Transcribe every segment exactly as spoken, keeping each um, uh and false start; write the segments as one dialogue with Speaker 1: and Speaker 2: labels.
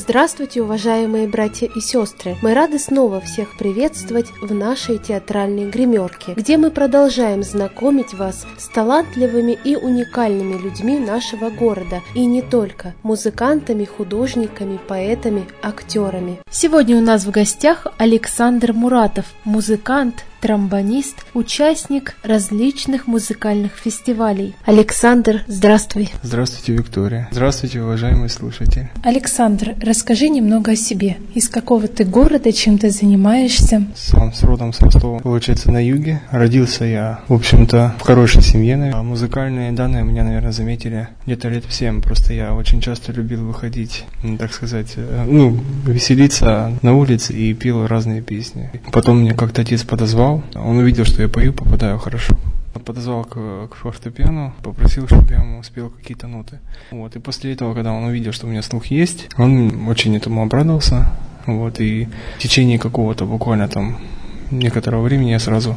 Speaker 1: Здравствуйте, уважаемые братья и сестры! Мы рады снова всех приветствовать в нашей театральной гримерке, где мы продолжаем знакомить вас с талантливыми и уникальными людьми нашего города, и не только, музыкантами, художниками, поэтами, актерами. Сегодня у нас в гостях Александр Муратов, музыкант, тромбонист, участник различных музыкальных фестивалей. Александр, здравствуй.
Speaker 2: Здравствуйте, Виктория. Здравствуйте, уважаемые слушатели.
Speaker 1: Александр, расскажи немного о себе. Из какого ты города, чем ты занимаешься?
Speaker 2: Сам с родом с Ростова, получается, на юге. Родился я, в общем-то, в хорошей семье. А музыкальные данные меня, наверное, заметили где-то лет в семь. Просто я очень часто любил выходить, так сказать, ну, веселиться на улице и пел разные песни. Потом мне как-то отец подозвал. Он увидел, что я пою, попадаю хорошо. Подозвал к, к фортепиано, попросил, чтобы я ему спел какие-то ноты. Вот. И после этого, когда он увидел, что у меня слух есть, он очень этому обрадовался. Вот. И в течение какого-то буквально там некоторого времени я сразу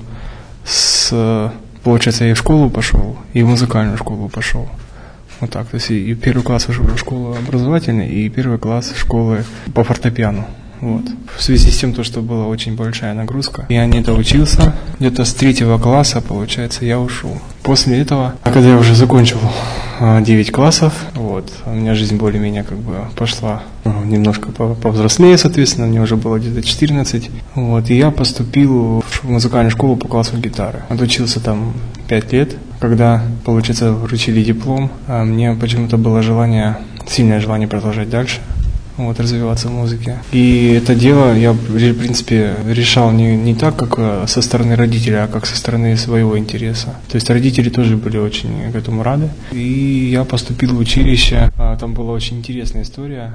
Speaker 2: с, получается, я и в школу пошел, и в музыкальную школу пошел. Вот так. То есть и первый класс вошел в школу образовательной, и первый класс школы по фортепиано. Вот. В связи с тем, то, что была очень большая нагрузка, я не доучился. Где-то с третьего класса, получается, я ушел. После этого, когда я уже закончил девять классов, вот, у меня жизнь более-менее как бы пошла немножко повзрослее, соответственно, мне уже было где-то четырнадцать. Вот, и я поступил в музыкальную школу по классу гитары. Отучился там пять лет. Когда, получается, вручили диплом, мне почему-то было желание, сильное желание продолжать дальше. Вот, развиваться в музыке. И это дело я, в принципе, решал не, не так, как со стороны родителей, а как со стороны своего интереса. То есть родители тоже были очень к этому рады. И я поступил в училище. Там была очень интересная история.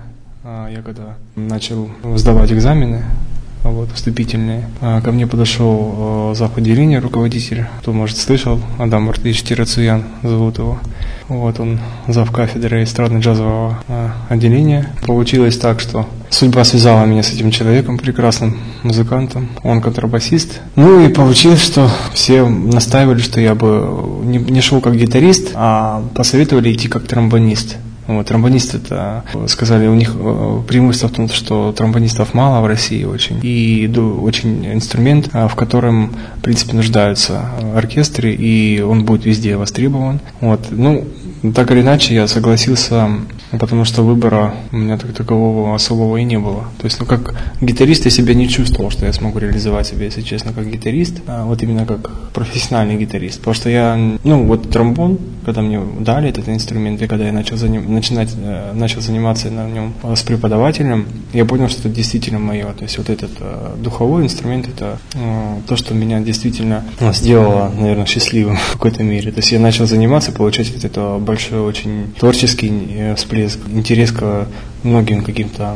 Speaker 2: Я когда начал сдавать экзамены, вот, вступительные, ко мне подошел зав. Отделения, руководитель, кто, может, слышал, Адам Мартынович Тирацуян зовут его. Вот, он зав. Кафедры эстрадно-джазового отделения. Получилось так, что судьба связала меня с этим человеком, прекрасным музыкантом, он контрабасист. Ну и получилось, что все настаивали, что я бы не, не шел как гитарист, а посоветовали идти как тромбонист. Вот, тромбонист, это, сказали, у них преимущество в том, что тромбонистов мало в России очень, и очень инструмент, в котором, в принципе, нуждаются оркестры, и он будет везде востребован. Вот, ну, так или иначе, я согласился, потому что выбора у меня так такового особого и не было. То есть, ну, как гитарист я себя не чувствовал, что я смогу реализовать себя, если честно, как гитарист, а вот именно как профессиональный гитарист. Потому что я, ну, вот тромбон, когда мне дали этот инструмент, и когда я начал, заним, начинать, начал заниматься на нем с преподавателем, я понял, что это действительно мое. То есть, вот этот э, духовой инструмент, это э, то, что меня действительно сделало, наверное, счастливым в какой-то мере. То есть, я начал заниматься, получать от этого большой очень творческий всплеск, интерес к многим каким-то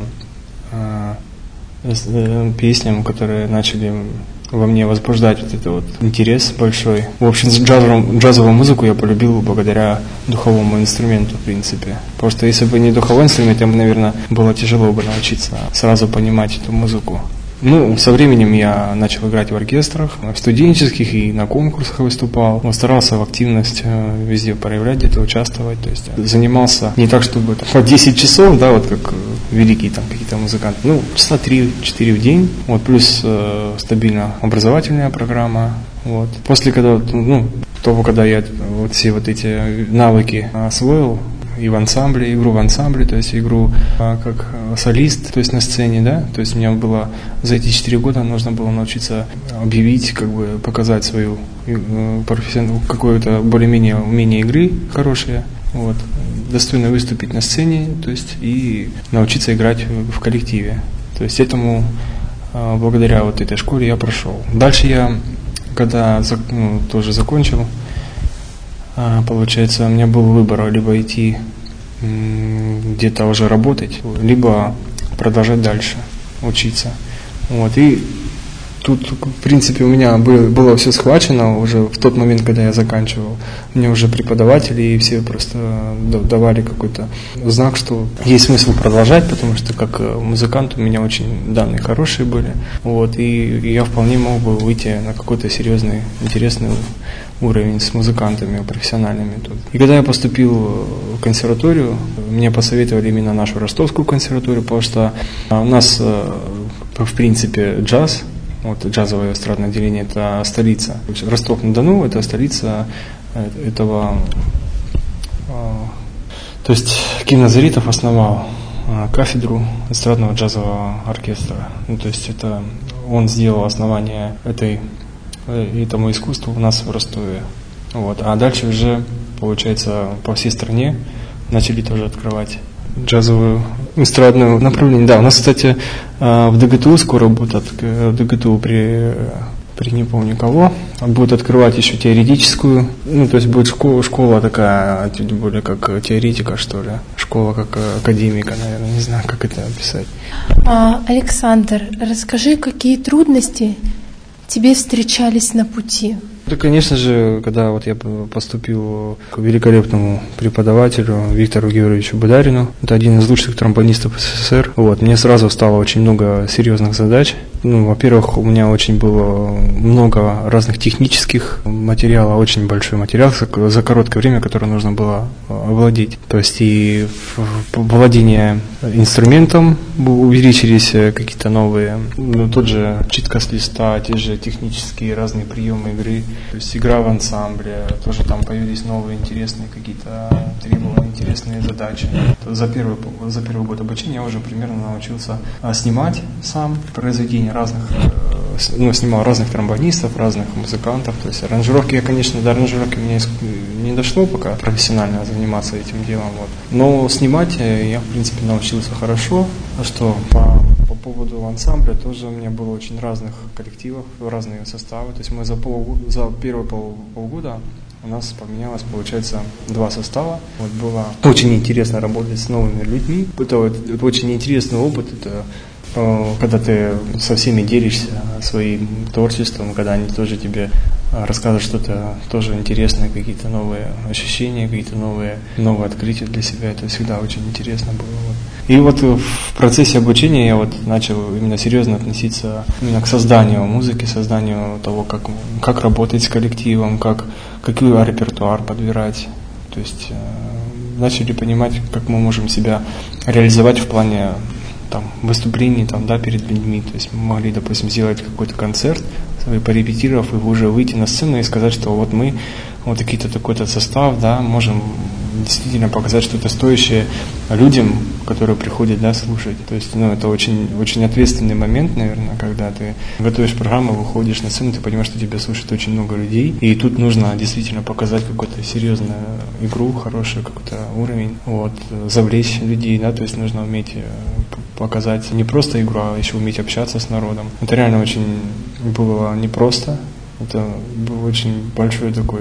Speaker 2: э, песням, которые начали во мне возбуждать вот этот вот интерес большой. В общем, джазовую, джазовую музыку я полюбил благодаря духовому инструменту, в принципе. Потому что если бы не духовой инструмент, я бы, наверное, было тяжело бы научиться сразу понимать эту музыку. Ну, со временем я начал играть в оркестрах, в студенческих и на конкурсах выступал. Старался в активность везде проявлять, где-то участвовать. То есть занимался не так, чтобы там, по десять часов, да, вот как великие там какие-то музыканты. Ну, часа три-четыре в день. Вот, плюс э, стабильно образовательная программа. Вот. После когда, ну, того, когда я вот все вот эти навыки освоил, и в ансамбле, игру в ансамбле, то есть игру а, как солист, то есть на сцене, да, то есть мне было за эти четыре года нужно было научиться объявить, как бы показать свою э, профессиональную, какое-то более-менее умение игры хорошее, вот, достойно выступить на сцене, то есть и научиться играть в коллективе, то есть этому э, благодаря вот этой школе я прошел. Дальше я, когда ну, тоже закончил, получается, у меня был выбор либо идти где-то уже работать, либо продолжать дальше учиться. Вот. И Тут, в принципе, у меня было все схвачено уже в тот момент, когда я заканчивал. Мне уже преподаватели и все просто давали какой-то знак, что есть смысл продолжать, потому что как музыкант у меня очень данные хорошие были. Вот, и я вполне мог бы выйти на какой-то серьезный, интересный уровень с музыкантами профессиональными тут. И когда я поступил в консерваторию, мне посоветовали именно нашу ростовскую консерваторию, потому что у нас, в принципе, джаз, вот джазовое эстрадное отделение, это столица. Ростов-на-Дону – это столица этого. То есть Ким Назаритов основал кафедру эстрадного джазового оркестра. Ну, то есть это он сделал основание этой, этому искусству у нас в Ростове. Вот. А дальше уже, получается, по всей стране начали тоже открывать джазовую эстрадную направление. Да, у нас, кстати, в ДГТУ скоро будет, в ДГТУ при, при не помню кого, будут открывать еще теоретическую, ну, то есть будет школа, школа такая, тем более как теоретика, что ли, школа как академика, наверное, не знаю, как это описать.
Speaker 1: А, Александр, расскажи, какие трудности тебе встречались на пути?
Speaker 2: Да, конечно же, когда вот я поступил к великолепному преподавателю Виктору Георгиевичу Бударину, это один из лучших тромбонистов СССР, вот, мне сразу стало очень много серьезных задач. Ну, во-первых, у меня очень было много разных технических материалов, очень большой материал за короткое время, который нужно было овладеть. То есть и владение инструментом увеличились какие-то новые, ну, тот же читка с листа, те же технические разные приемы игры. То есть игра в ансамбле, тоже там появились новые интересные какие-то требования, интересные задачи. За первый, за первый год обучения я уже примерно научился снимать сам произведения разных, ну, снимал разных тромбонистов, разных музыкантов. То есть аранжировки, я, конечно, до аранжировки мне не дошло пока профессионально заниматься этим делом. Вот. Но снимать я, в принципе, научился хорошо. Что по По поводу ансамбля тоже у меня было очень разных коллективов, разные составы. То есть мы за, пол, за первые пол, полгода у нас поменялось, получается, два состава. Вот было очень интересно работать с новыми людьми. Это, вот, это очень интересный опыт. Это когда ты со всеми делишься своим творчеством, когда они тоже тебе рассказывают что-то тоже интересное, какие-то новые ощущения, какие-то новые, новые открытия для себя. Это всегда очень интересно было. И вот в процессе обучения я вот начал именно серьезно относиться именно к созданию музыки, созданию того, как, как работать с коллективом, как, какой репертуар подбирать. То есть э, начали понимать, как мы можем себя реализовать в плане там, выступлений там, да, перед людьми. То есть мы могли, допустим, сделать какой-то концерт, порепетировав, и уже выйти на сцену и сказать, что вот мы, вот какие-то такой-то состав, да, можем действительно показать что-то стоящее людям, которые приходят, да, слушать. То есть, ну, это очень, очень ответственный момент, наверное, когда ты готовишь программу, выходишь на сцену, ты понимаешь, что тебя слушает очень много людей, и тут нужно действительно показать какую-то серьезную игру, хороший какой-то уровень, вот, завлечь людей, да, то есть нужно уметь показать не просто игру, а еще уметь общаться с народом. Это реально очень было непросто, это был очень большой такой,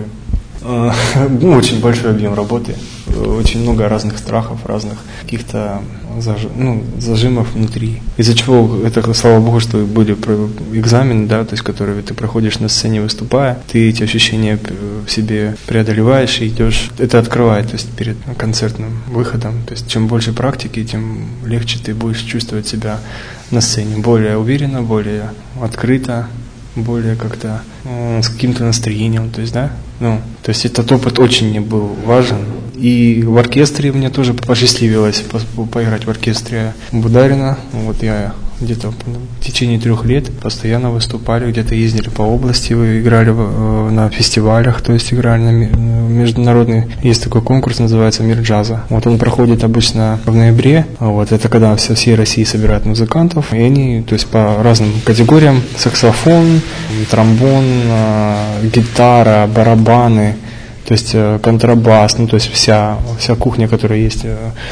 Speaker 2: ну, очень большой объем работы, очень много разных страхов, разных каких-то заж... ну, зажимов внутри. Из-за чего, это, слава богу, что были экзамены, да, то есть, которые ты проходишь на сцене выступая, ты эти ощущения в себе преодолеваешь и идешь, это открывает, то есть перед концертным выходом. То есть чем больше практики, тем легче ты будешь чувствовать себя на сцене, более уверенно, более открыто, более как-то э, с каким-то настроением, то есть, да, ну, то есть этот опыт очень мне был важен. И в оркестре мне тоже посчастливилось по- по- поиграть в оркестре Бударина. Вот я где-то в течение трех лет постоянно выступали, где-то ездили по области, играли в, на фестивалях, то есть играли на международный, есть такой конкурс, называется «Мир джаза». Вот он проходит обычно в ноябре, вот это когда со всей России собирают музыкантов, и они, то есть по разным категориям, саксофон, тромбон, гитара, барабаны, то есть контрабас, ну то есть вся, вся кухня, которая есть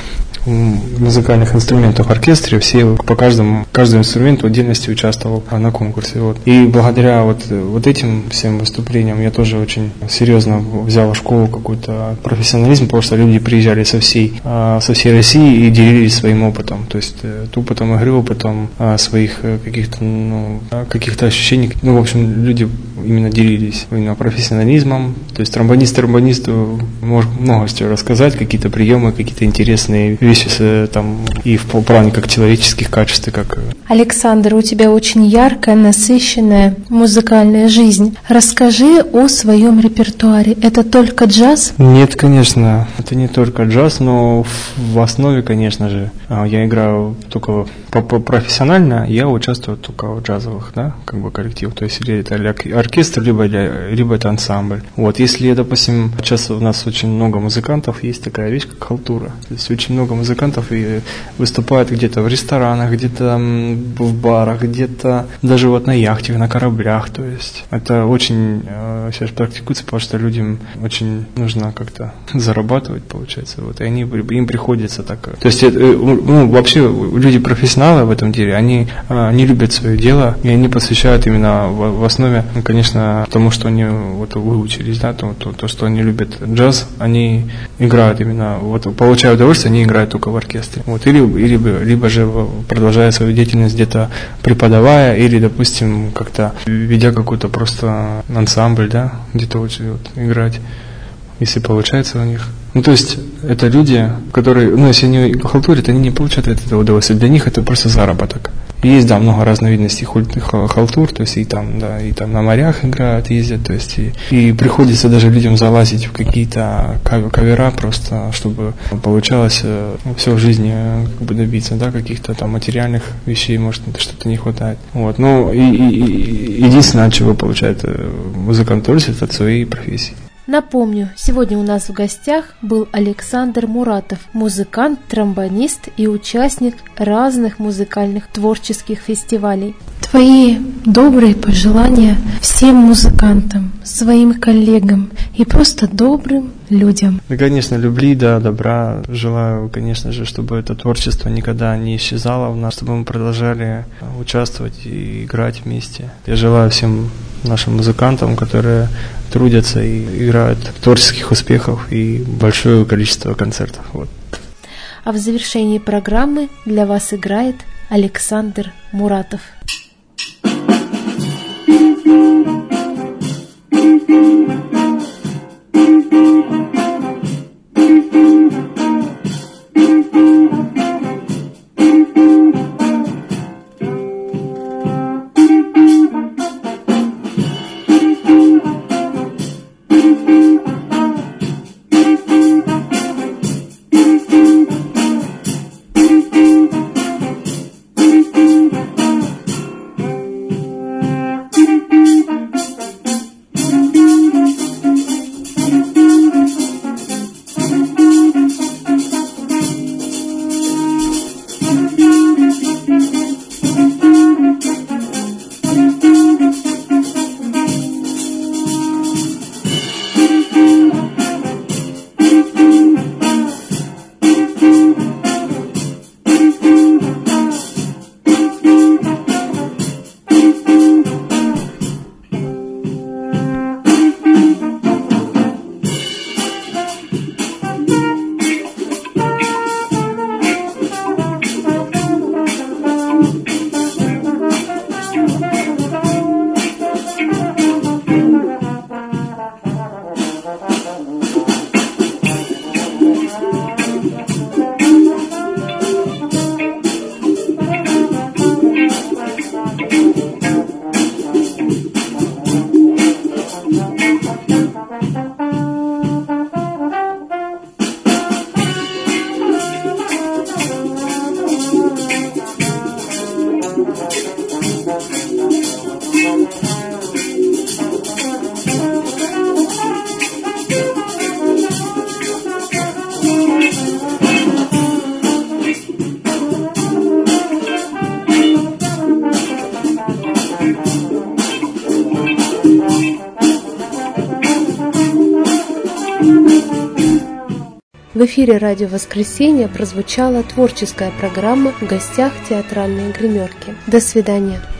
Speaker 2: музыкальных инструментов в оркестре, все по каждому, каждому инструменту в отдельности участвовал на конкурсе. Вот. И благодаря вот, вот этим всем выступлениям я тоже очень серьезно взял в школу какой-то профессионализм, потому что люди приезжали со всей, со всей России и делились своим опытом. То есть опытом игры, опытом своих каких-то, ну, каких-то ощущений. Ну, в общем, люди именно делились именно профессионализмом. То есть тромбонист тромбонисту может много чего рассказать, какие-то приемы, какие-то интересные вещи там и в плане как человеческих качеств, как...
Speaker 1: Александр, у тебя очень яркая, насыщенная музыкальная жизнь. Расскажи о своем репертуаре. Это только джаз?
Speaker 2: Нет, конечно, это не только джаз, но в основе, конечно же, я играю только профессионально, я участвую только в джазовых, да, как бы коллектив. То есть или это оркестр, либо, либо это ансамбль. Вот, если, допустим, сейчас у нас очень много музыкантов, есть такая вещь, как халтура. То есть очень много музыкантов и выступают где-то в ресторанах, где-то в барах, где-то даже вот на яхте, на кораблях. То есть это очень э, сейчас практикуется, потому что людям очень нужно как-то зарабатывать, получается. Вот, и они, им приходится так. То есть это, ну, вообще люди профессионалы в этом деле, они, они любят свое дело, и они посвящают именно в, в основе, ну, конечно, тому, что они вот выучились, да, то, то, то, что они любят джаз, они играют именно, вот получая удовольствие, они играют только в оркестре. Вот, или, или либо же продолжая свою деятельность где-то преподавая, или, допустим, как-то ведя какой-то просто ансамбль, да, где-то вот, вот, играть, если получается у них. Ну, то есть, это люди, которые, ну, если они халтурят, они не получают от этого удовольствия. Для них это просто заработок. Есть, да, много разновидностей халтур, то есть, и там, да, и там на морях играют, ездят, то есть, и, и приходится даже людям залазить в какие-то кавера просто, чтобы получалось ну, все в жизни как бы добиться, да, каких-то там материальных вещей, может, что-то не хватает. Вот, ну, и, и, и единственное, от чего получает музыкант удовольствие, это от своей профессии.
Speaker 1: Напомню, сегодня у нас в гостях был Александр Муратов, музыкант, тромбонист и участник разных музыкальных творческих фестивалей. Твои добрые пожелания всем музыкантам, своим коллегам и просто добрым людям.
Speaker 2: Да, конечно, любви, да, добра. Желаю, конечно же, чтобы это творчество никогда не исчезало в нас, чтобы мы продолжали участвовать и играть вместе. Я желаю всем нашим музыкантам, которые трудятся и играют, творческих успехов и большое количество концертов. Вот.
Speaker 1: А в завершении программы для вас играет Александр Муратов. В эфире «Радио Воскресенье» прозвучала творческая программа «В гостях театральные гримерки». До свидания.